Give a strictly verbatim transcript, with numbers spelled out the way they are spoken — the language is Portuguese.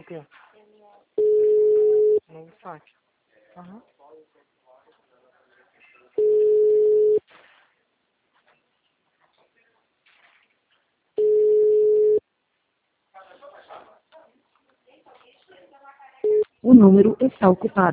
O quê? No saque. Aham. O número está ocupado.